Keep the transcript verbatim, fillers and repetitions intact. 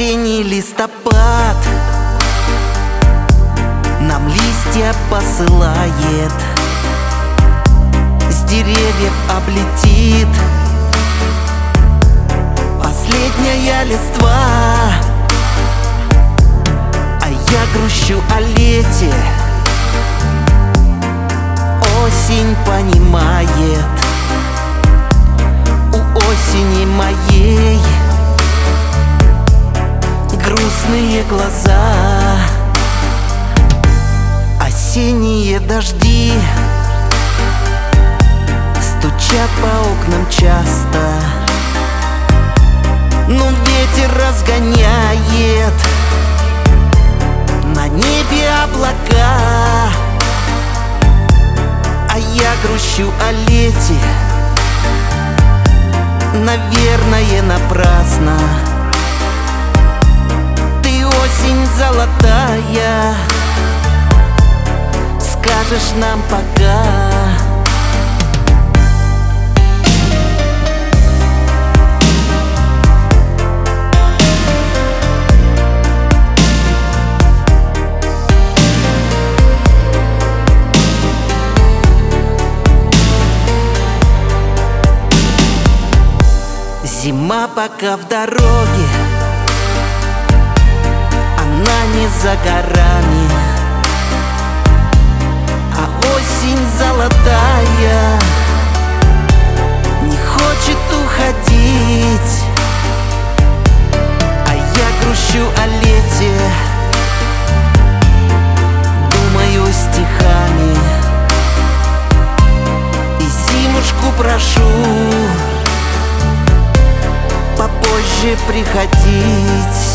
Осенний листопад нам листья посылает, с деревьев облетит последняя листва. А я грущу о лете, осень понимает. У осени моей грустные глаза. Осенние дожди стучат по окнам часто, но ветер разгоняет на небе облака. А я грущу о лете, наверное, напрасно. Ты осень золотая, скажешь нам пока. Зима пока в дороге, она не за горами, а осень золотая не хочет уходить. А я грущу о лете, думаю стихами, и зимушку прошу попозже приходить.